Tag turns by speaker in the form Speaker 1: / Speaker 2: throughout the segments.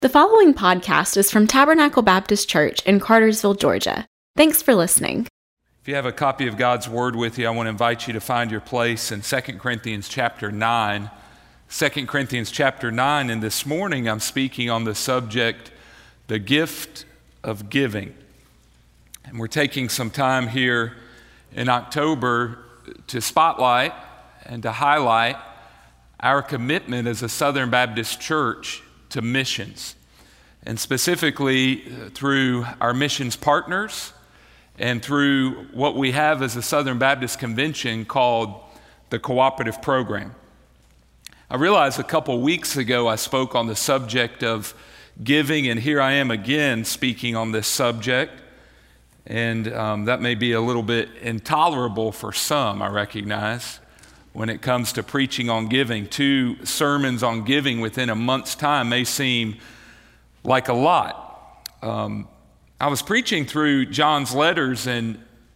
Speaker 1: The following podcast is from Tabernacle Baptist Church in Cartersville, Georgia. Thanks for listening.
Speaker 2: If you have a copy of God's Word with you, I want to invite you to find your place in 2 Corinthians chapter 9. 2 Corinthians chapter 9, and this morning I'm speaking on the subject, the gift of giving. And we're taking some time here in October to spotlight and to highlight our commitment as a Southern Baptist church to missions, and specifically through our missions partners and through what we have as a Southern Baptist Convention called the Cooperative Program. I realized a couple weeks ago I spoke on the subject of giving, and here I am again speaking on this subject, and that may be a little bit intolerable for some, I recognize. When it comes to preaching on giving, 2 sermons on giving within a month's time may seem like a lot. I was preaching through John's letters, and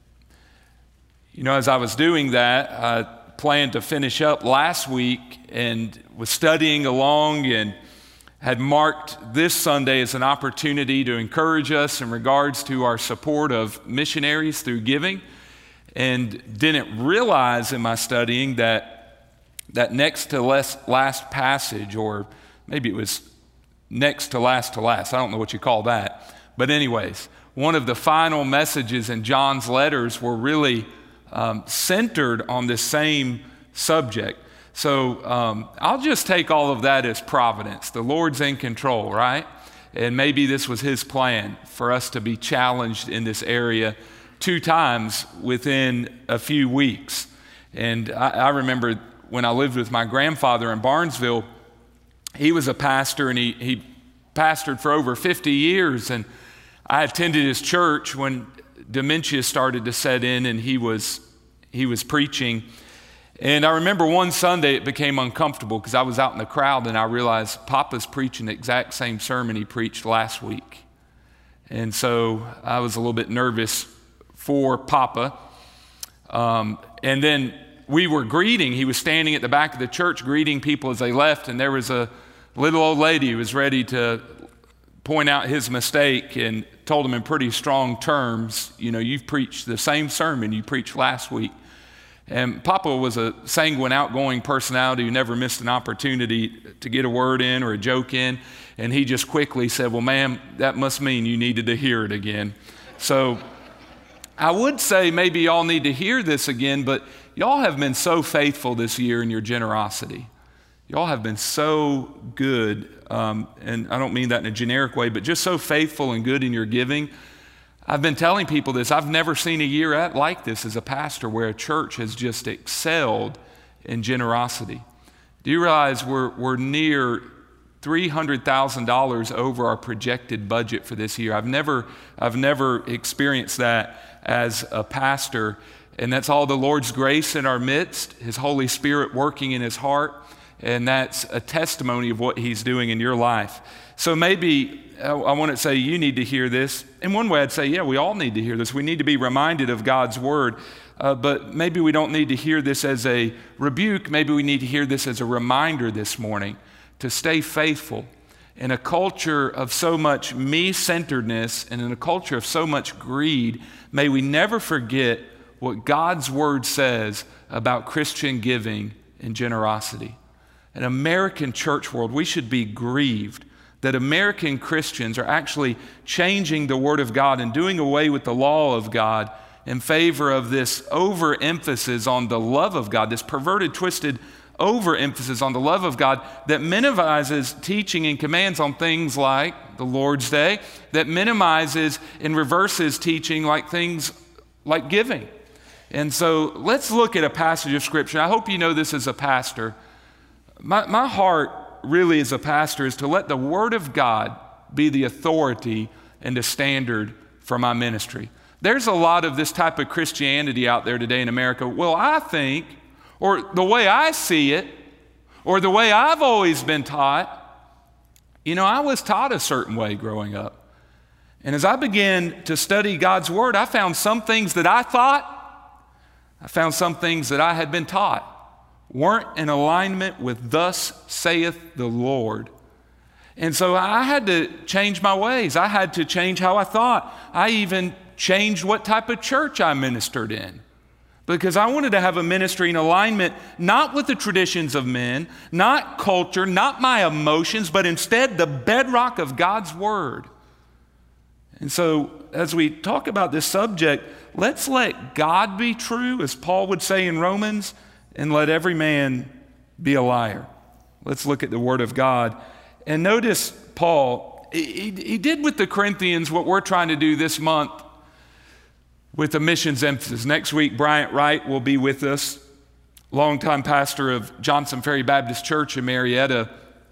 Speaker 2: as I was doing that, I planned to finish up last week and was studying along and had marked this Sunday as an opportunity to encourage us in regards to our support of missionaries through giving. And didn't realize in my studying that next to last passage, or maybe it was next to last, I don't know what you call that. But anyways, one of the final messages in John's letters were really centered on this same subject. So I'll just take all of that as providence. The Lord's in control, right? And maybe this was His plan for us to be challenged in this area 2 times within a few weeks. And I remember when I lived with my grandfather in Barnesville, he was a pastor, and he pastored for over 50 years. And I attended his church when dementia started to set in, and he was preaching. And I remember one Sunday it became uncomfortable because I was out in the crowd, and I realized Papa's preaching the exact same sermon he preached last week. And so I was a little bit nervous for Papa. And then we were greeting. He was standing at the back of the church greeting people as they left, and there was a little old lady who was ready to point out his mistake and told him in pretty strong terms, you've preached the same sermon you preached last week. And Papa was a sanguine, outgoing personality who never missed an opportunity to get a word in or a joke in, and he just quickly said, "Well, ma'am, that must mean you needed to hear it again." So I would say maybe y'all need to hear this again, but y'all have been so faithful this year in your generosity. Y'all have been so good, and I don't mean that in a generic way, but just so faithful and good in your giving. I've been telling people this. I've never seen a year like this as a pastor where a church has just excelled in generosity. Do you realize we're near $300,000 over our projected budget for this year? I've never experienced that as a pastor, and that's all the Lord's grace in our midst, His Holy Spirit working in His heart, and that's a testimony of what He's doing in your life. So maybe I want to say you need to hear this. In one way, I'd say, yeah, we all need to hear this. We need to be reminded of God's Word, but maybe we don't need to hear this as a rebuke. Maybe we need to hear this as a reminder this morning to stay faithful. In a culture of so much me-centeredness and in a culture of so much greed, may we never forget what God's Word says about Christian giving and generosity. In American church world, we should be grieved that American Christians are actually changing the Word of God and doing away with the law of God in favor of this overemphasis on the love of God, this perverted, twisted overemphasis on the love of God that minimizes teaching and commands on things like the Lord's Day, that minimizes and reverses teaching like things like giving. And so let's look at a passage of Scripture. I hope you know this as a pastor. My heart really as a pastor is to let the Word of God be the authority and the standard for my ministry. There's a lot of this type of Christianity out there today in America. Well, I think, or the way I see it, or the way I've always been taught. I was taught a certain way growing up. And as I began to study God's Word, I found some things that I thought, I found some things that I had been taught weren't in alignment with "Thus saith the Lord." And so I had to change my ways. I had to change how I thought. I even changed what type of church I ministered in, because I wanted to have a ministry in alignment, not with the traditions of men, not culture, not my emotions, but instead the bedrock of God's Word. And so as we talk about this subject, let's let God be true, as Paul would say in Romans, and let every man be a liar. Let's look at the Word of God. And notice Paul, he did with the Corinthians what we're trying to do this month with the missions emphasis. Next week, Bryant Wright will be with us, longtime pastor of Johnson Ferry Baptist Church in Marietta.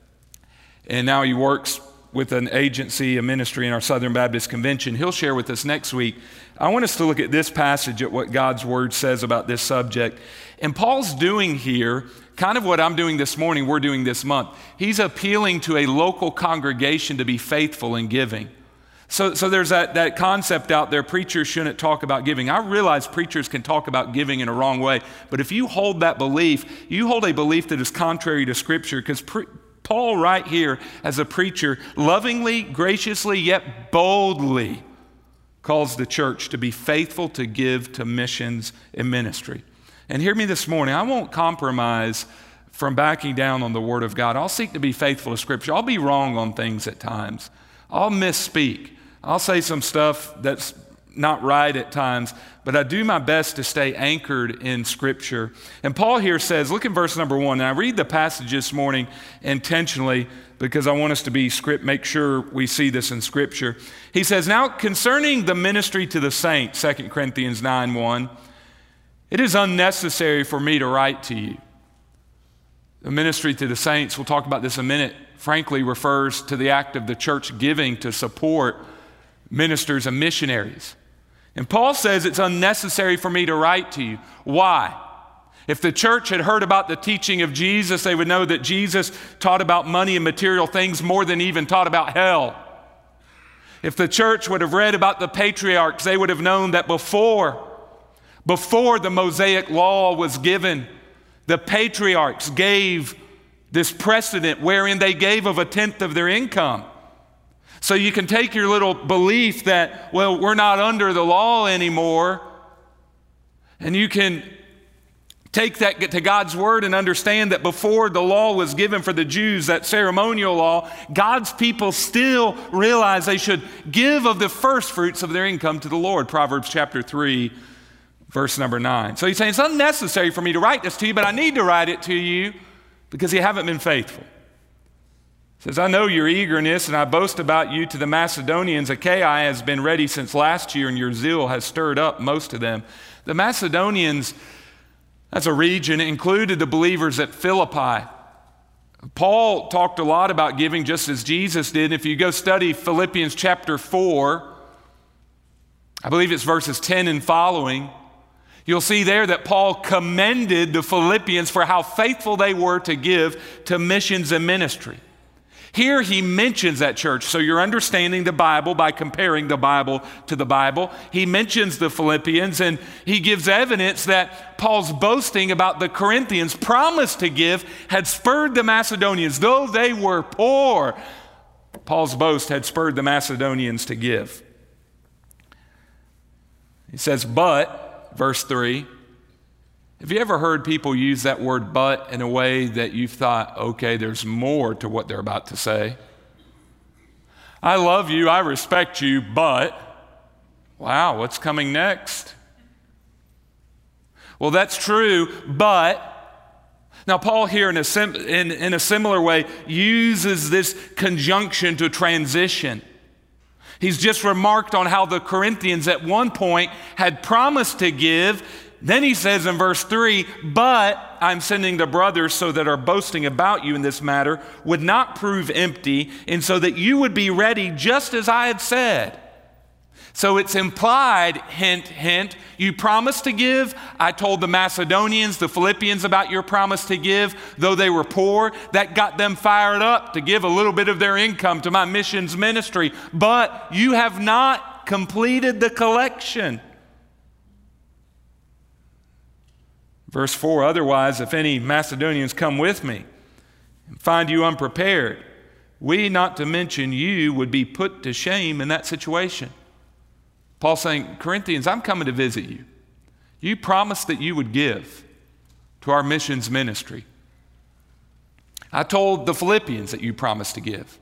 Speaker 2: And now he works with an agency, a ministry in our Southern Baptist Convention. He'll share with us next week. I want us to look at this passage, at what God's Word says about this subject. And Paul's doing here kind of what I'm doing this morning, we're doing this month. He's appealing to a local congregation to be faithful in giving. So there's that concept out there, preachers shouldn't talk about giving. I realize preachers can talk about giving in a wrong way, but if you hold that belief, you hold a belief that is contrary to Scripture, because Paul right here, as a preacher, lovingly, graciously, yet boldly calls the church to be faithful to give to missions and ministry. And hear me this morning, I won't compromise from backing down on the Word of God. I'll seek to be faithful to Scripture. I'll be wrong on things at times. I'll misspeak. I'll say some stuff that's not right at times, but I do my best to stay anchored in Scripture. And Paul here says, look in verse number 1. And I read the passage this morning intentionally because I want us to make sure we see this in Scripture. He says, now concerning the ministry to the saints, 2 Corinthians 9:1, it is unnecessary for me to write to you. The ministry to the saints, we'll talk about this in a minute, frankly refers to the act of the church giving to support ministers and missionaries. And Paul says it's unnecessary for me to write to you. Why? If the church had heard about the teaching of Jesus, they would know that Jesus taught about money and material things more than even taught about hell. If the church would have read about the patriarchs, they would have known that before the Mosaic law was given, the patriarchs gave this precedent wherein they gave of 1/10 of their income. So you can take your little belief that, well, we're not under the law anymore, and you can take that to God's Word and understand that before the law was given for the Jews, that ceremonial law, God's people still realized they should give of the first fruits of their income to the Lord. Proverbs chapter 3, verse number 9. So he's saying it's unnecessary for me to write this to you, but I need to write it to you because you haven't been faithful. He says, I know your eagerness, and I boast about you to the Macedonians. Achaia has been ready since last year, and your zeal has stirred up most of them. The Macedonians, as a region, included the believers at Philippi. Paul talked a lot about giving just as Jesus did. If you go study Philippians chapter 4, I believe it's verses 10 and following, you'll see there that Paul commended the Philippians for how faithful they were to give to missions and ministry. Here he mentions that church, so you're understanding the Bible by comparing the Bible to the Bible. He mentions the Philippians, and he gives evidence that Paul's boasting about the Corinthians' promise to give had spurred the Macedonians. Though they were poor, Paul's boast had spurred the Macedonians to give. He says, but, verse 3, have you ever heard people use that word but in a way that you've thought, okay, there's more to what they're about to say? I love you, I respect you, but, wow, what's coming next? Well, that's true, but, now Paul here in a similar way uses this conjunction to transition. He's just remarked on how the Corinthians at one point had promised to give. Then he says in verse 3, but I'm sending the brothers so that our boasting about you in this matter would not prove empty, and so that you would be ready just as I had said. So it's implied, hint, hint, you promised to give. I told the Macedonians, the Philippians about your promise to give, though they were poor. That got them fired up to give a little bit of their income to my missions ministry. But you have not completed the collection. Verse 4, otherwise, if any Macedonians come with me and find you unprepared, we, not to mention you, would be put to shame in that situation. Paul's saying, Corinthians, I'm coming to visit you. You promised that you would give to our missions ministry. I told the Philippians that you promised to give.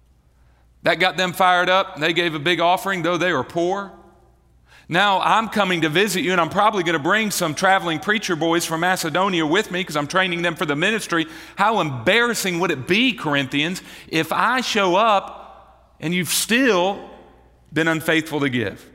Speaker 2: That got them fired up. They gave a big offering, though they were poor. Now I'm coming to visit you, and I'm probably going to bring some traveling preacher boys from Macedonia with me because I'm training them for the ministry. How embarrassing would it be, Corinthians, if I show up and you've still been unfaithful to give?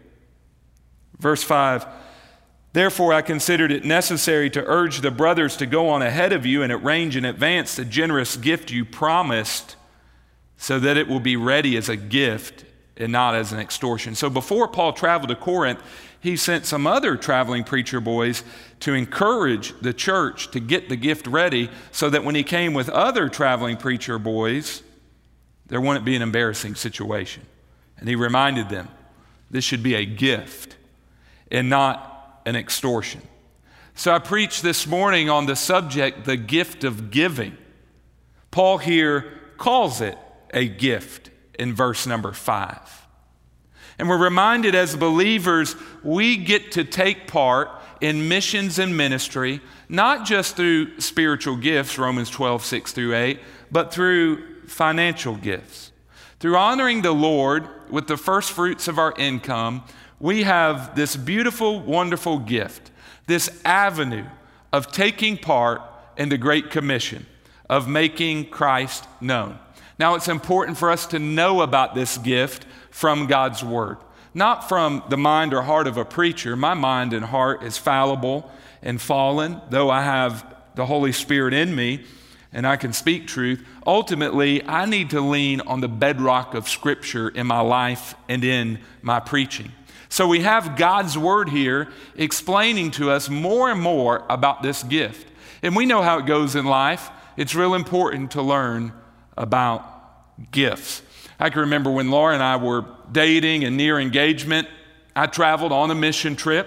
Speaker 2: Verse 5, therefore I considered it necessary to urge the brothers to go on ahead of you and arrange in advance the generous gift you promised, so that it will be ready as a gift and not as an extortion. So before Paul traveled to Corinth, he sent some other traveling preacher boys to encourage the church to get the gift ready so that when he came with other traveling preacher boys, there wouldn't be an embarrassing situation. And he reminded them, this should be a gift and not an extortion. So I preached this morning on the subject, the gift of giving. Paul here calls it a gift in verse number 5. And we're reminded as believers, we get to take part in missions and ministry, not just through spiritual gifts, Romans 12, 6 through 8, but through financial gifts. Through honoring the Lord with the first fruits of our income, we have this beautiful, wonderful gift, this avenue of taking part in the Great Commission, of making Christ known. Now, it's important for us to know about this gift from God's Word, not from the mind or heart of a preacher. My mind and heart is fallible and fallen, though I have the Holy Spirit in me and I can speak truth. Ultimately, I need to lean on the bedrock of Scripture in my life and in my preaching. So we have God's Word here explaining to us more and more about this gift. And we know how it goes in life. It's real important to learn about gifts. I can remember when Laura and I were dating and near engagement, I traveled on a mission trip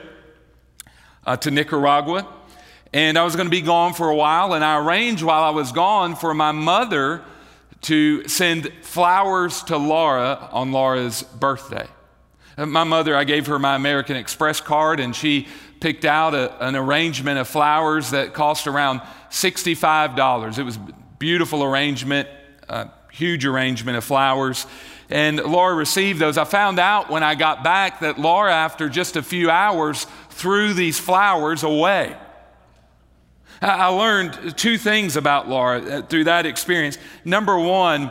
Speaker 2: to Nicaragua, and I was going to be gone for a while, and I arranged while I was gone for my mother to send flowers to Laura on Laura's birthday. My mother, I gave her my American Express card, and she picked out an arrangement of flowers that cost around $65. It was a beautiful arrangement, huge arrangement of flowers. And Laura received those. I found out when I got back that Laura, after just a few hours, threw these flowers away. I learned two things about Laura through that experience. Number one,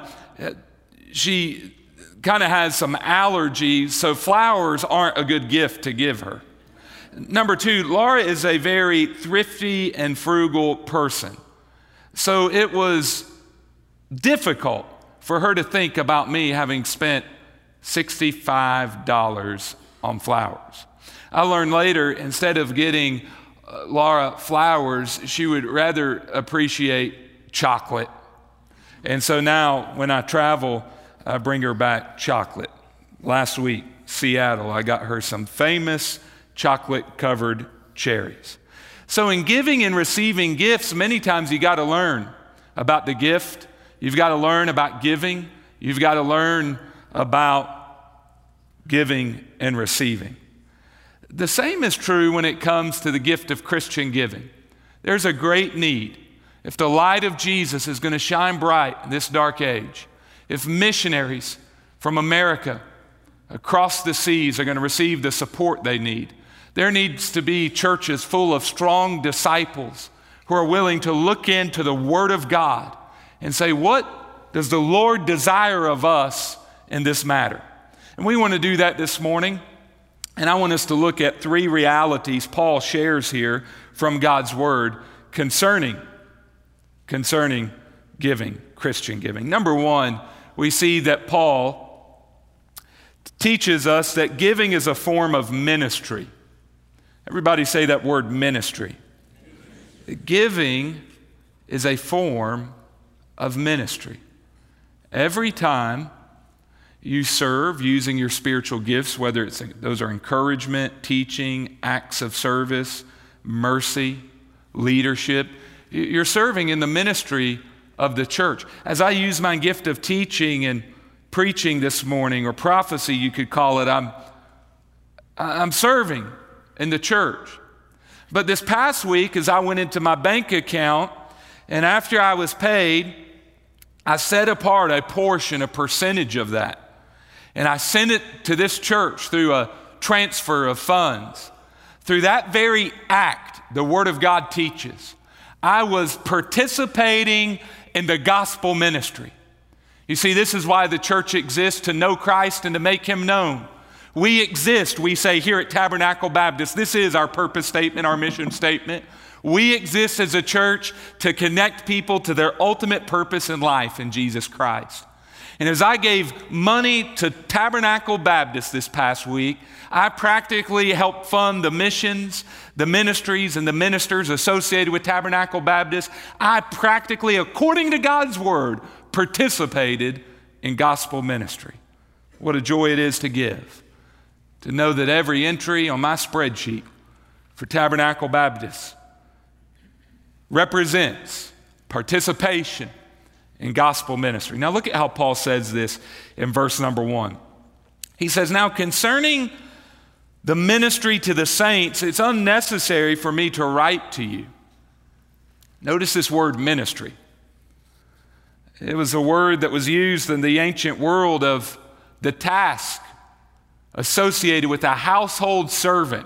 Speaker 2: she kind of has some allergies, so flowers aren't a good gift to give her. Number two, Laura is a very thrifty and frugal person. So it was difficult for her to think about me having spent $65 on flowers. I learned later, instead of getting Laura flowers, she would rather appreciate chocolate. And so now when I travel, I bring her back chocolate. Last week, Seattle, I got her some famous chocolate-covered cherries. So in giving and receiving gifts, many times you got to learn about the gift. You've got to learn about giving. You've got to learn about giving and receiving. The same is true when it comes to the gift of Christian giving. There's a great need. If the light of Jesus is going to shine bright in this dark age, if missionaries from America across the seas are going to receive the support they need, there needs to be churches full of strong disciples who are willing to look into the Word of God and say, what does the Lord desire of us in this matter? And we want to do that this morning. And I want us to look at three realities Paul shares here from God's Word concerning giving, Christian giving. Number one, we see that Paul teaches us that giving is a form of ministry. Everybody say that word, ministry. Giving is a form of ministry. Every time you serve using your spiritual gifts, whether those are encouragement, teaching, acts of service, mercy, leadership, you're serving in the ministry of the church. As I use my gift of teaching and preaching this morning, or prophecy you could call it, I'm serving in the church. But this past week, as I went into my bank account, and after I was paid, I set apart a portion, a percentage of that, and I sent it to this church through a transfer of funds. Through that very act, the Word of God teaches, I was participating in the gospel ministry. You see, this is why the church exists, to know Christ and to make Him known. We exist, we say here at Tabernacle Baptist, this is our purpose statement, our mission statement. We exist as a church to connect people to their ultimate purpose in life in Jesus Christ. And as I gave money to Tabernacle Baptist this past week, I practically helped fund the missions, the ministries, and the ministers associated with Tabernacle Baptist. I practically, according to God's word, participated in gospel ministry. What a joy it is to give, to know that every entry on my spreadsheet for Tabernacle Baptist represents participation in gospel ministry. Now look at how Paul says this in verse number 1. He says, now concerning the ministry to the saints, it's unnecessary for me to write to you. Notice this word ministry. It was a word that was used in the ancient world of the task associated with a household servant.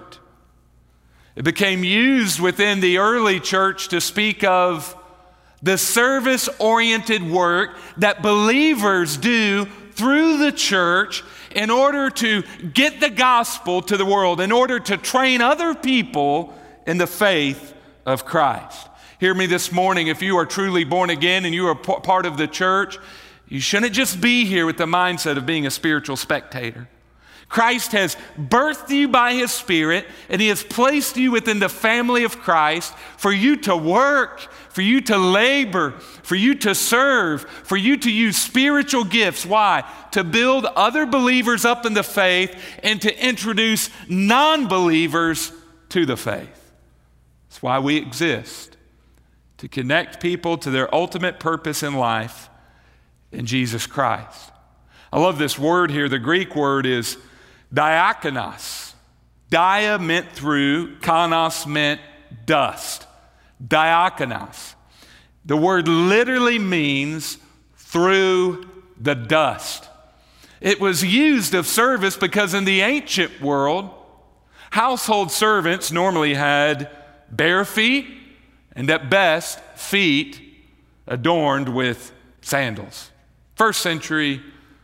Speaker 2: It became used within the early church to speak of the service-oriented work that believers do through the church in order to get the gospel to the world, in order to train other people in the faith of Christ. Hear me this morning, if you are truly born again and you are part of the church, you shouldn't just be here with the mindset of being a spiritual spectator. Christ has birthed you by His Spirit, and He has placed you within the family of Christ for you to work, for you to labor, for you to serve, for you to use spiritual gifts. Why? To build other believers up in the faith and to introduce non-believers to the faith. That's why we exist, to connect people to their ultimate purpose in life in Jesus Christ. I love this word here. The Greek word is diakonos. Dia meant through, konos meant dust. Diakonos. The word literally means through the dust. It was used of service because in the ancient world, household servants normally had bare feet and at best feet adorned with sandals. First century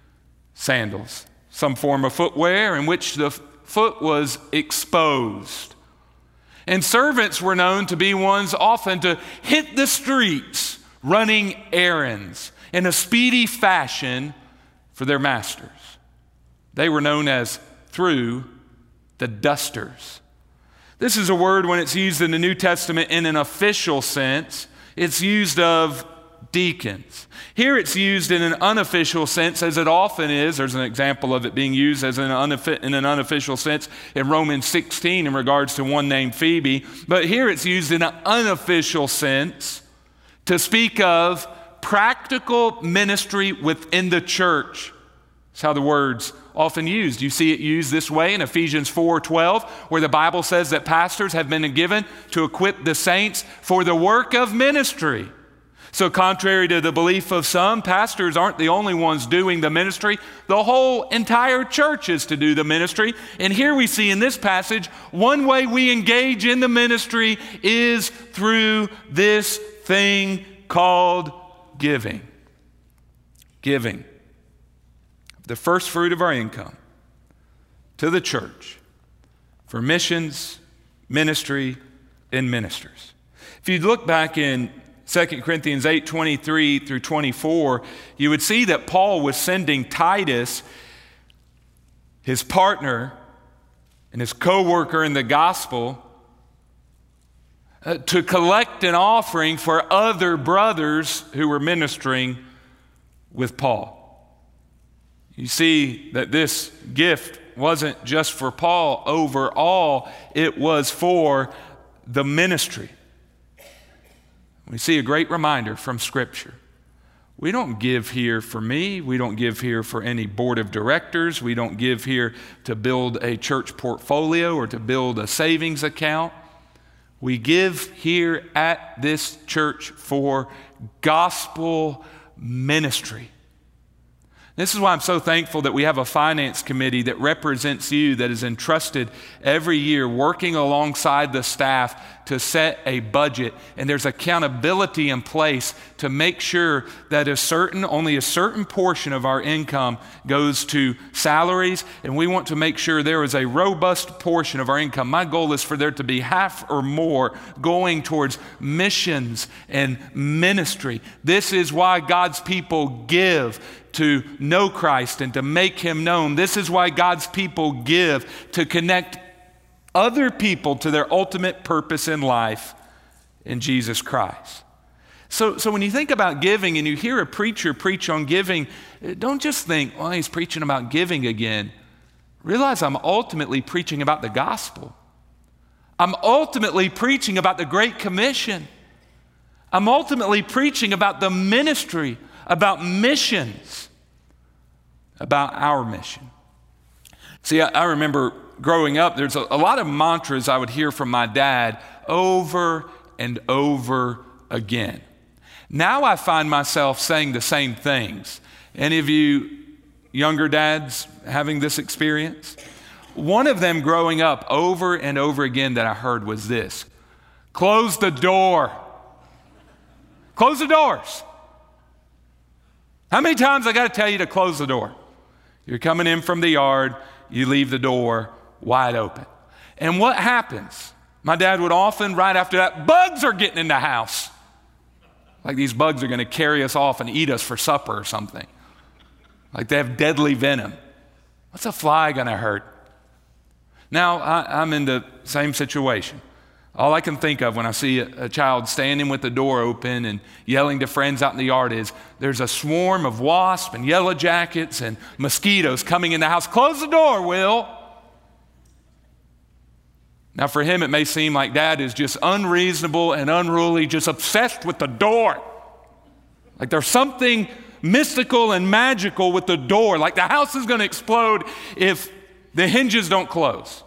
Speaker 2: sandals, some form of footwear in which the foot was exposed. And servants were known to be ones often to hit the streets running errands in a speedy fashion for their masters. They were known as through the dusters. This is a word when it's used in the New Testament in an official sense. It's used of deacons. Here it's used in an unofficial sense, as it often is. There's an example of it being used as in an unofficial sense in Romans 16 in regards to one named Phoebe. But here it's used in an unofficial sense to speak of practical ministry within the church. That's how the word's often used. You see it used this way in Ephesians 4:12, where the Bible says that pastors have been given to equip the saints for the work of ministry. So contrary to the belief of some, pastors aren't the only ones doing the ministry. The whole entire church is to do the ministry. And here we see in this passage, one way we engage in the ministry is through this thing called giving. Giving the first fruit of our income to the church for missions, ministry, and ministers. If you look back in 2 Corinthians 8:23 through 24, you would see that Paul was sending Titus, his partner and his co-worker in the gospel, to collect an offering for other brothers who were ministering with Paul. You see that this gift wasn't just for Paul overall, it was for the ministry. We see a great reminder from Scripture We don't give here for me. We don't give here for any board of directors. We don't give here to build a church portfolio or to build a savings account. We give here at this church for gospel ministry. This is why I'm so thankful that we have a finance committee that represents you, that is entrusted every year working alongside the staff to set a budget. And there's accountability in place to make sure that only a certain portion of our income goes to salaries. And we want to make sure there is a robust portion of our income. My goal is for there to be half or more going towards missions and ministry. This is why God's people give to know Christ and to make Him known. This is why God's people give, to connect other people to their ultimate purpose in life in Jesus Christ. So when you think about giving and you hear a preacher preach on giving, don't just think, well, he's preaching about giving again. Realize I'm ultimately preaching about the gospel. I'm ultimately preaching about the Great Commission. I'm ultimately preaching about the ministry, about missions, about our mission. See, I remember growing up, there's a lot of mantras I would hear from my dad over and over again. Now I find myself saying the same things. Any of you younger dads having this experience? One of them growing up over and over again that I heard was this: close the door. Close the doors. How many times I got to tell you to close the door? You're coming in from the yard, you leave the door wide open. And what happens? My dad would often, right after that, bugs are getting in the house. Like these bugs are going to carry us off and eat us for supper or something. Like they have deadly venom. What's a fly going to hurt? Now, I'm in the same situation. All I can think of when I see a child standing with the door open and yelling to friends out in the yard is, there's a swarm of wasps and yellow jackets and mosquitoes coming in the house. Close the door, Will. Now for him, it may seem like Dad is just unreasonable and unruly, just obsessed with the door. Like there's something mystical and magical with the door. Like the house is going to explode if the hinges don't close.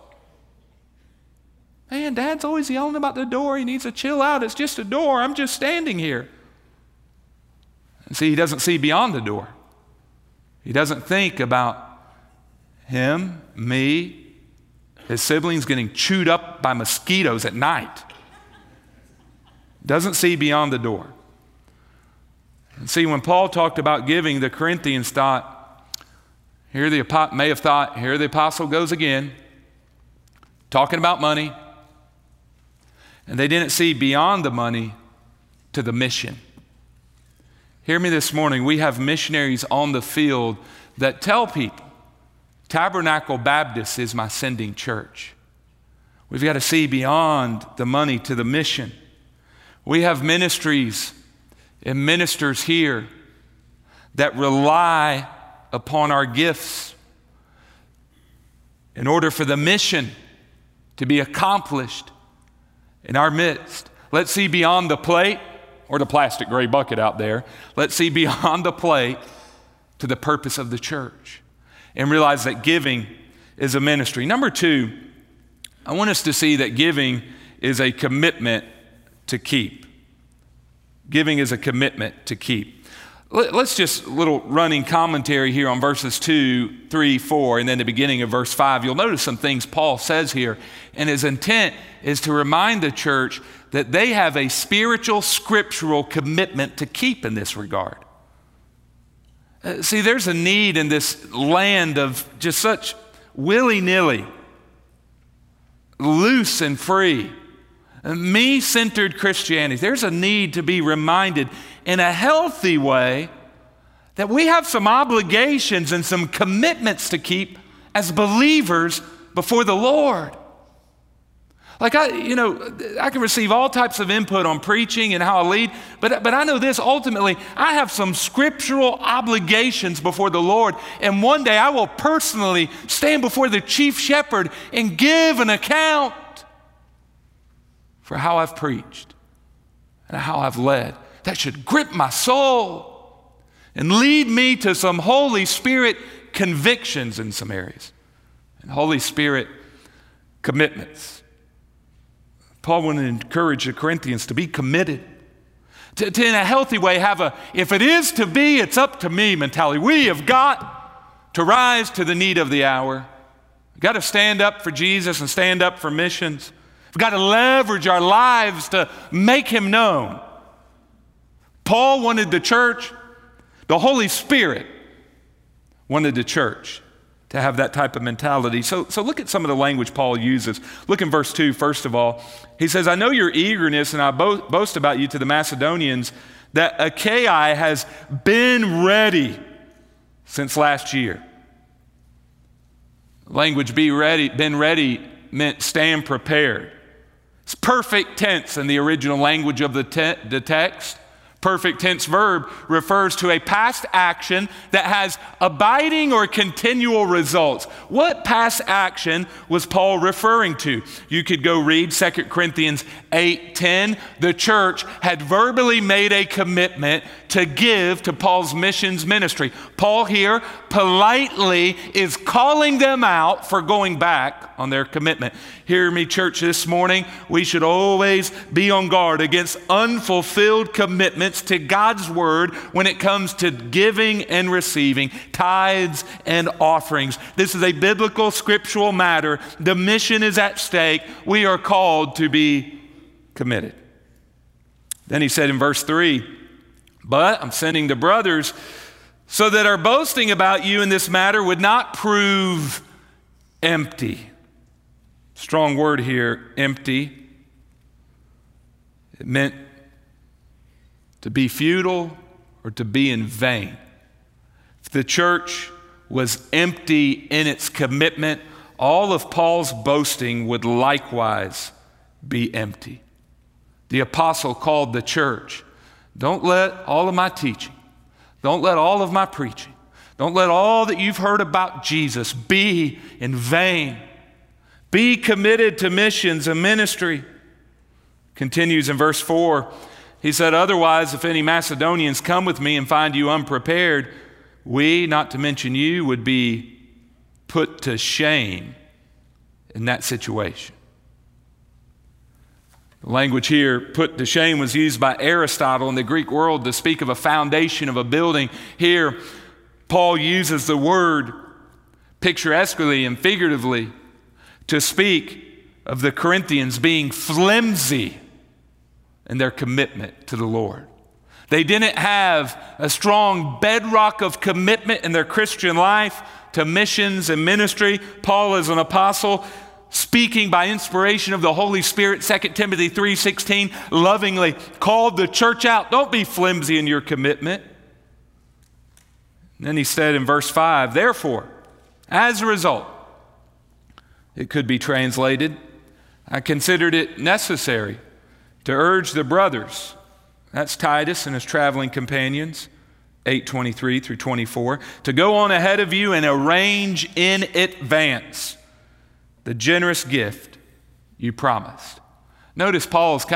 Speaker 2: Man, Dad's always yelling about the door. He needs to chill out. It's just a door. I'm just standing here. And see, he doesn't see beyond the door. He doesn't think about him, me, his siblings getting chewed up by mosquitoes at night. Doesn't see beyond the door. And see, when Paul talked about giving, the Corinthians may have thought, here the apostle goes again, talking about money. And they didn't see beyond the money to the mission. Hear me this morning. We have missionaries on the field that tell people, Tabernacle Baptist is my sending church. We've got to see beyond the money to the mission. We have ministries and ministers here that rely upon our gifts in order for the mission to be accomplished in our midst. Let's see beyond the plate or the plastic gray bucket out there. Let's see beyond the plate to the purpose of the church and realize that giving is a ministry. Number two, I want us to see that giving is a commitment to keep. Giving is a commitment to keep. Let's just a little running commentary here on verses 2, 3, 4, and then the beginning of verse 5. You'll notice some things Paul says here, and his intent is to remind the church that they have a spiritual, scriptural commitment to keep in this regard. See, there's a need in this land of just such willy-nilly, loose and free, me-centered Christianity. There's a need to be reminded in a healthy way that we have some obligations and some commitments to keep as believers before the Lord. Like I can receive all types of input on preaching and how I lead, but I know this, ultimately, I have some scriptural obligations before the Lord, and one day I will personally stand before the chief shepherd and give an account for how I've preached and how I've led. That should grip my soul. and lead me to some Holy Spirit convictions in some areas and Holy Spirit commitments. Paul wanted to encourage the Corinthians to be committed, to in a healthy way have a, if it is to be, it's up to me mentality. We have got to rise to the need of the hour. We've got to stand up for Jesus and stand up for missions. We've got to leverage our lives to make him known. Paul wanted the church, the Holy Spirit wanted the church to have that type of mentality. So look at some of the language Paul uses. Look in verse 2, first of all. He says, I know your eagerness, and I boast about you to the Macedonians, that Achaia has been ready since last year. Language been ready meant stand prepared. It's perfect tense in the original language of the text. Perfect tense verb refers to a past action that has abiding or continual results. What past action was Paul referring to? You could go read 2 Corinthians 8:10. The church had verbally made a commitment to give to Paul's missions ministry. Paul here politely is calling them out for going back on their commitment. Hear me, church, this morning. We should always be on guard against unfulfilled commitments to God's word when it comes to giving and receiving tithes and offerings. This is a biblical, scriptural matter. The mission is at stake. We are called to be committed. Then he said in verse 3, but I'm sending the brothers so that our boasting about you in this matter would not prove empty. Strong word here, empty. It meant to be futile or to be in vain. If the church was empty in its commitment, all of Paul's boasting would likewise be empty. The apostle called the church, don't let all of my teaching, don't let all of my preaching, don't let all that you've heard about Jesus be in vain. Be committed to missions and ministry. Continues in verse 4. He said, otherwise, if any Macedonians come with me and find you unprepared, we, not to mention you, would be put to shame in that situation. The language here, put to shame, was used by Aristotle in the Greek world to speak of a foundation of a building. Here, Paul uses the word picturesquely and figuratively to speak of the Corinthians being flimsy in their commitment to the Lord. They didn't have a strong bedrock of commitment in their Christian life to missions and ministry. Paul, as an apostle, speaking by inspiration of the Holy Spirit, 2 Timothy 3:16, lovingly called the church out. Don't be flimsy in your commitment. And then he said in verse 5, therefore, as a result, it could be translated, I considered it necessary to urge the brothers, that's Titus and his traveling companions, 8:23 through 24, to go on ahead of you and arrange in advance the generous gift you promised. Notice Paul's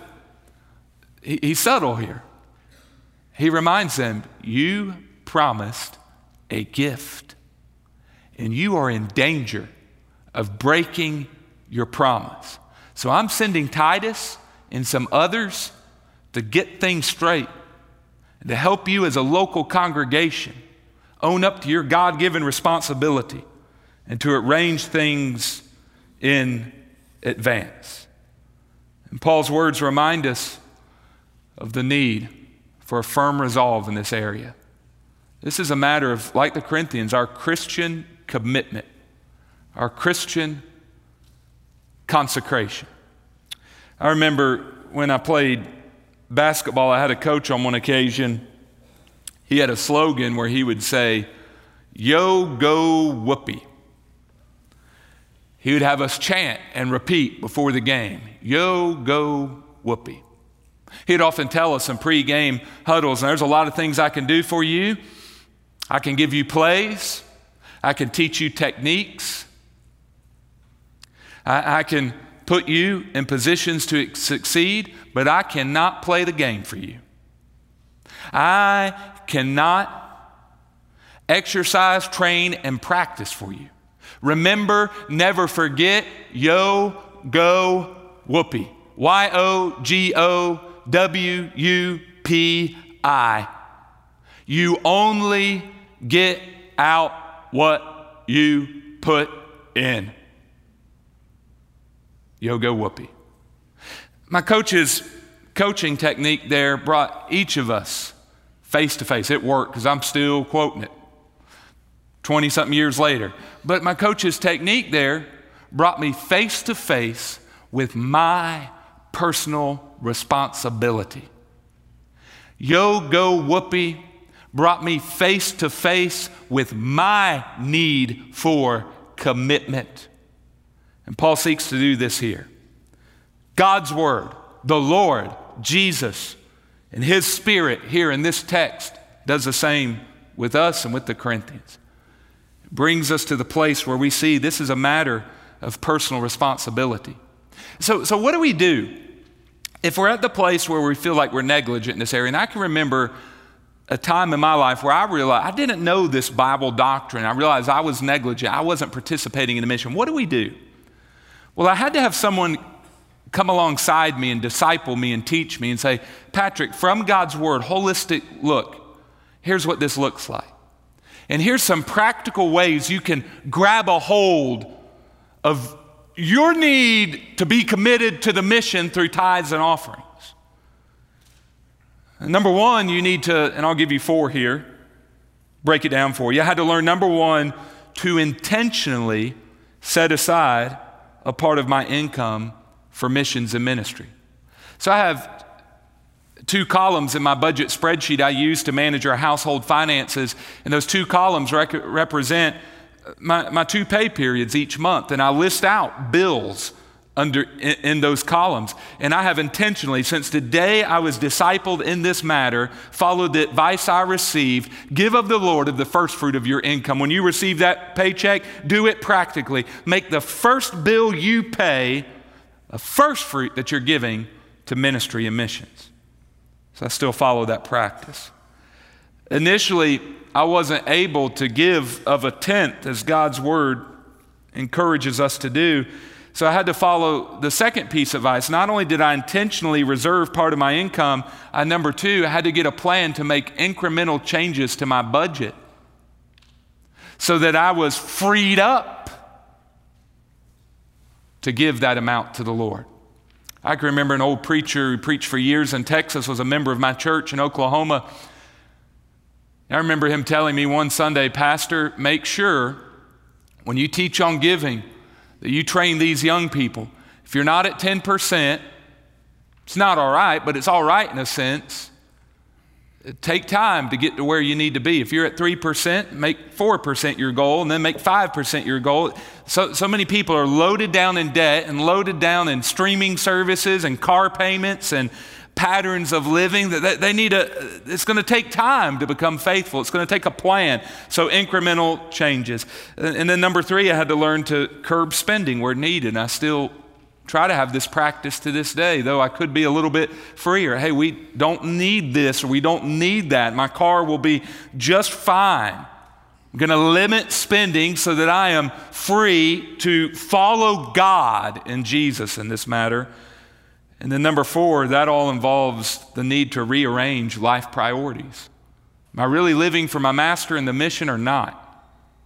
Speaker 2: he's subtle here. He reminds them, you promised a gift, and you are in danger of breaking your promise. So I'm sending Titus and some others to get things straight, and to help you as a local congregation own up to your God-given responsibility and to arrange things in advance. And Paul's words remind us of the need for a firm resolve in this area. This is a matter of, like the Corinthians, our Christian commitment, our Christian consecration. I remember when I played basketball, I had a coach on one occasion. He had a slogan where he would say, yo, go, whoopee. He would have us chant and repeat before the game, yo, go, whoopee. He'd often tell us in pre-game huddles, and there's a lot of things I can do for you. I can give you plays. I can teach you techniques. I can put you in positions to succeed, but I cannot play the game for you. I cannot exercise, train, and practice for you. Remember, never forget, yo, go, whoopee. YOGOWUPI. You only get out what you put in. Yo, go, whoopee. My coach's coaching technique there brought each of us face to face. It worked because I'm still quoting it 20-something years later. But my coach's technique there brought me face to face with my personal responsibility. Yo, go, whoopee brought me face to face with my need for commitment. And Paul seeks to do this here. God's word, the Lord, Jesus, and his Spirit here in this text does the same with us and with the Corinthians. It brings us to the place where we see this is a matter of personal responsibility. So what do we do if we're at the place where we feel like we're negligent in this area? And I can remember a time in my life where I realized I didn't know this Bible doctrine. I realized I was negligent. I wasn't participating in the mission. What do we do? Well, I had to have someone come alongside me and disciple me and teach me and say, Patrick, from God's word, holistic look, here's what this looks like. And here's some practical ways you can grab a hold of your need to be committed to the mission through tithes and offerings. And number one, you need to, and I'll give you 4 here, break it down for you. I had to learn, number one, to intentionally set aside a part of my income for missions and ministry. So I have 2 columns in my budget spreadsheet I use to manage our household finances, and those 2 columns represent my 2 pay periods each month, and I list out bills in those columns. And I have intentionally, since the day I was discipled in this matter, followed the advice I received: give of the Lord of the first fruit of your income. When you receive that paycheck, do it practically. Make the first bill you pay a first fruit that you're giving to ministry and missions. So I still follow that practice. Initially, I wasn't able to give of a tenth as God's word encourages us to do. So I had to follow the second piece of advice. Not only did I intentionally reserve part of my income, number 2, I had to get a plan to make incremental changes to my budget so that I was freed up to give that amount to the Lord. I can remember an old preacher who preached for years in Texas, was a member of my church in Oklahoma. I remember him telling me one Sunday, Pastor, make sure when you teach on giving that you train these young people. If you're not at 10%, it's not all right, but it's all right in a sense. Take time to get to where you need to be. If you're at 3%, make 4% your goal, and then make 5% your goal. So many people are loaded down in debt and loaded down in streaming services and car payments and patterns of living that they need it's going to take time to become faithful. It's going to take a plan. So incremental changes. And then number 3, I had to learn to curb spending where needed. And I still try to have this practice to this day, though I could be a little bit freer. Hey, we don't need this or we don't need that. My car will be just fine. I'm going to limit spending so that I am free to follow God and Jesus in this matter. And then number 4, that all involves the need to rearrange life priorities. Am I really living for my master and the mission or not?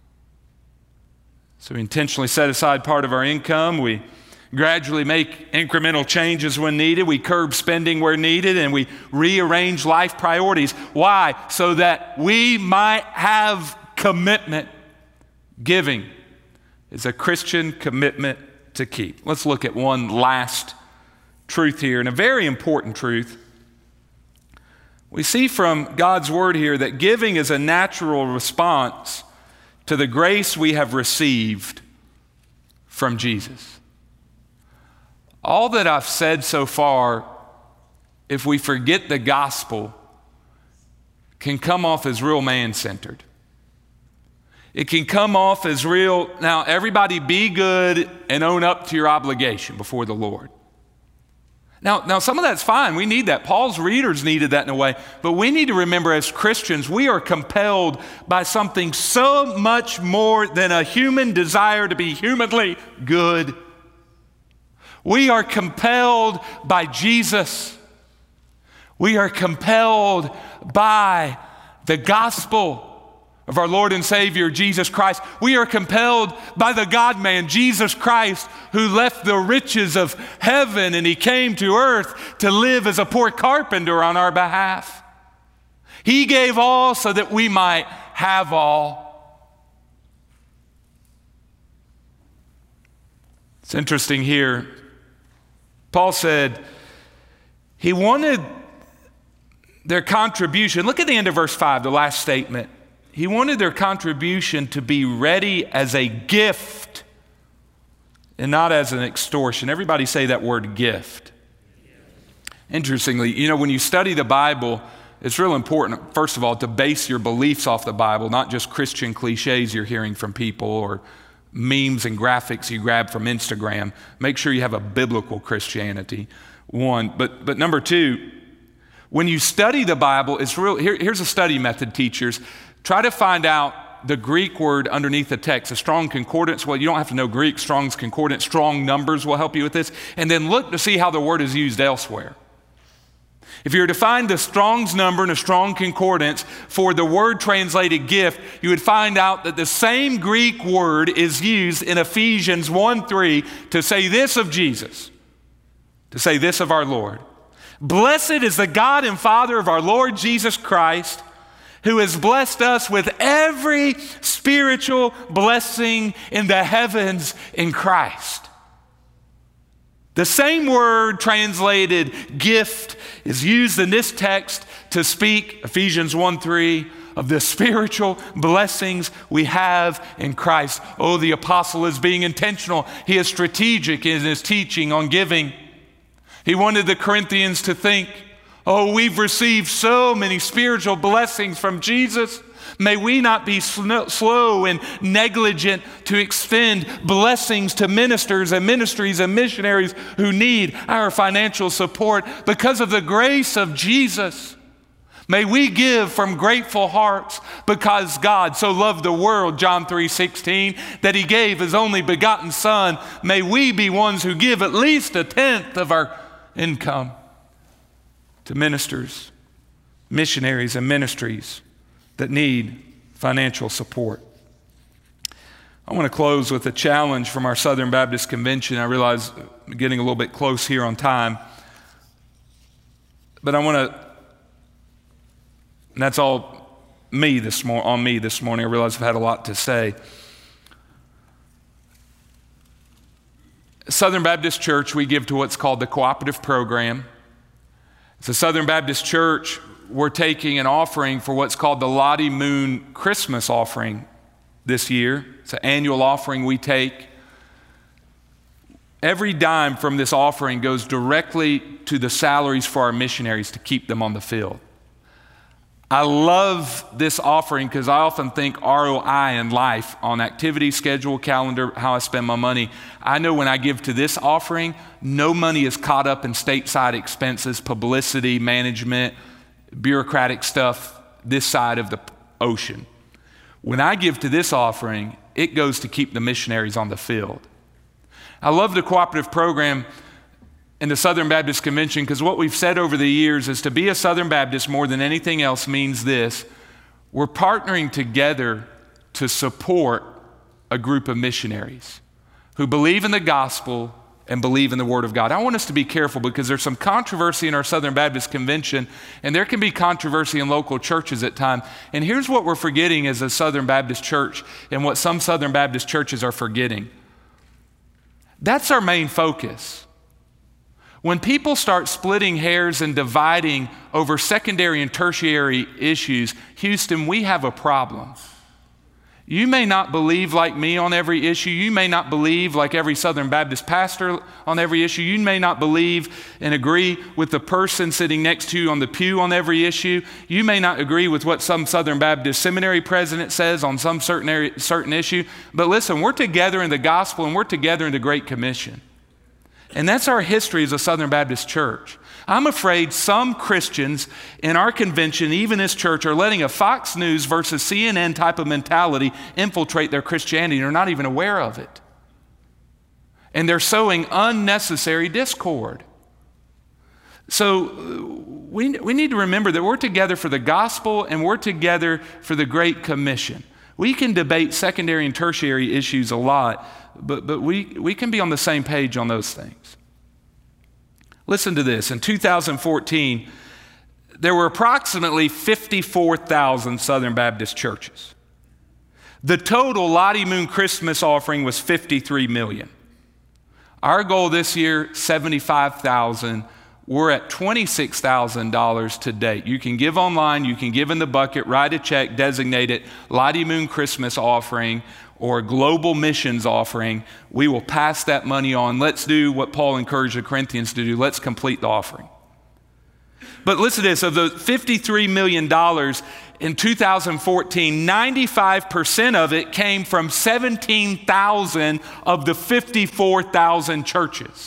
Speaker 2: So we intentionally set aside part of our income. We gradually make incremental changes when needed. We curb spending where needed, and we rearrange life priorities. Why? So that we might have commitment. Giving is a Christian commitment to keep. Let's look at one last truth here, and a very important truth. We see from God's word here that giving is a natural response to the grace we have received from Jesus. All that I've said so far, if we forget the gospel, can come off as real man-centered. It can come off as real, now everybody be good and own up to your obligation before the Lord. Now, some of that's fine. We need that. Paul's readers needed that in a way. But we need to remember as Christians, we are compelled by something so much more than a human desire to be humanly good. We are compelled by Jesus. We are compelled by the gospel of our Lord and Savior, Jesus Christ. We are compelled by the God-man, Jesus Christ, who left the riches of heaven and he came to earth to live as a poor carpenter on our behalf. He gave all so that we might have all. It's interesting here. Paul said he wanted their contribution. Look at the end of verse 5, the last statement. He wanted their contribution to be ready as a gift and not as an extortion. Everybody say that word gift. Interestingly, when you study the Bible, it's real important, first of all, to base your beliefs off the Bible, not just Christian cliches you're hearing from people or memes and graphics you grab from Instagram. Make sure you have a biblical Christianity, one. But number two, when you study the Bible, it's real. Here's a study method, teachers. Try to find out the Greek word underneath the text, a Strong Concordance. Well, you don't have to know Greek. Strong's Concordance, Strong Numbers will help you with this. And then look to see how the word is used elsewhere. If you were to find the Strong's number and a Strong Concordance for the word translated gift, you would find out that the same Greek word is used in Ephesians 1:3 to say this of Jesus, to say this of our Lord. Blessed is the God and Father of our Lord Jesus Christ, who has blessed us with every spiritual blessing in the heavens in Christ. The same word translated gift is used in this text to speak, Ephesians 1:3, of the spiritual blessings we have in Christ. Oh, the apostle is being intentional. He is strategic in his teaching on giving. He wanted the Corinthians to think, oh, we've received so many spiritual blessings from Jesus. May we not be slow and negligent to extend blessings to ministers and ministries and missionaries who need our financial support because of the grace of Jesus. May we give from grateful hearts because God so loved the world, John 3:16, that he gave his only begotten Son. May we be ones who give at least 1/10 of our income to ministers, missionaries, and ministries that need financial support. I want to close with a challenge from our Southern Baptist Convention. I realize I'm getting a little bit close here on time, but I want to, and that's all me this morning. I realize I've had a lot to say. Southern Baptist Church, we give to what's called the Cooperative Program. It's a Southern Baptist Church. We're taking an offering for what's called the Lottie Moon Christmas offering this year. It's an annual offering we take. Every dime from this offering goes directly to the salaries for our missionaries to keep them on the field. I love this offering because I often think ROI in life on activity, schedule, calendar, how I spend my money. I know when I give to this offering, no money is caught up in stateside expenses, publicity, management, bureaucratic stuff this side of the ocean. When I give to this offering, it goes to keep the missionaries on the field. I love the cooperative program in the Southern Baptist Convention because what we've said over the years is to be a Southern Baptist more than anything else means this: we're partnering together to support a group of missionaries who believe in the gospel and believe in the Word of God. I want us to be careful because there's some controversy in our Southern Baptist Convention, and there can be controversy in local churches at times. And here's what we're forgetting as a Southern Baptist church, and what some Southern Baptist churches are forgetting. That's our main focus. When people start splitting hairs and dividing over secondary and tertiary issues, Houston, we have a problem. You may not believe like me on every issue. You may not believe like every Southern Baptist pastor on every issue. You may not believe and agree with the person sitting next to you on the pew on every issue. You may not agree with what some Southern Baptist seminary president says on some certain issue. But listen, we're together in the gospel and we're together in the Great Commission. And that's our history as a Southern Baptist church. I'm afraid some Christians in our convention, even this church, are letting a Fox News versus CNN type of mentality infiltrate their Christianity and are not even aware of it. And they're sowing unnecessary discord. So we need to remember that we're together for the gospel and we're together for the Great Commission. We can debate secondary and tertiary issues a lot, but we can be on the same page on those things. Listen to this. In 2014, there were approximately 54,000 Southern Baptist churches. The total Lottie Moon Christmas offering was $53 million. Our goal this year, $75,000. We're at $26,000 to date. You can give online, you can give in the bucket, write a check, designate it Lottie Moon Christmas offering or Global Missions offering. We will pass that money on. Let's do what Paul encouraged the Corinthians to do. Let's complete the offering. But listen to this, of the $53 million in 2014, 95% of it came from 17,000 of the 54,000 churches.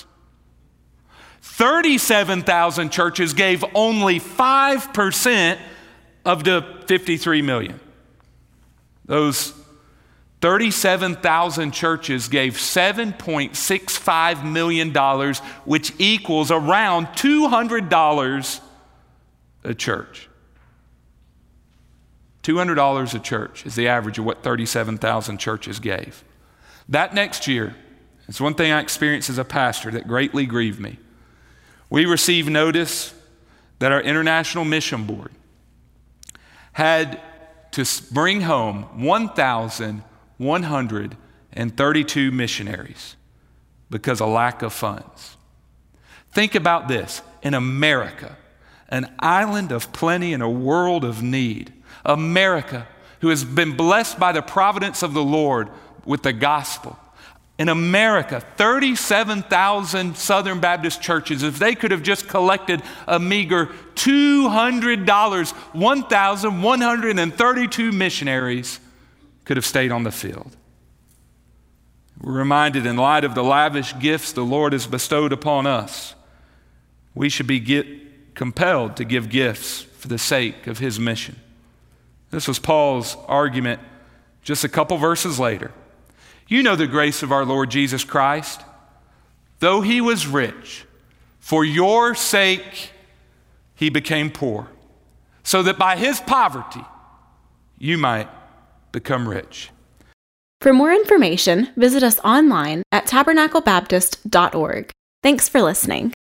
Speaker 2: 37,000 churches gave only 5% of the 53 million. Those 37,000 churches gave $7.65 million, which equals around $200 a church. $200 a church is the average of what 37,000 churches gave. That next year, it's one thing I experienced as a pastor that greatly grieved me. We received notice that our International Mission Board had to bring home 1,132 missionaries because of lack of funds. Think about this. In America, an island of plenty in a world of need, America, who has been blessed by the providence of the Lord with the gospel. In America, 37,000 Southern Baptist churches, if they could have just collected a meager $200, 1,132 missionaries could have stayed on the field. We're reminded, in light of the lavish gifts the Lord has bestowed upon us, we should be compelled to give gifts for the sake of his mission. This was Paul's argument just a couple verses later. You know the grace of our Lord Jesus Christ. Though he was rich, for your sake he became poor, so that by his poverty you might become rich.
Speaker 1: For more information, visit us online at tabernaclebaptist.org. Thanks for listening.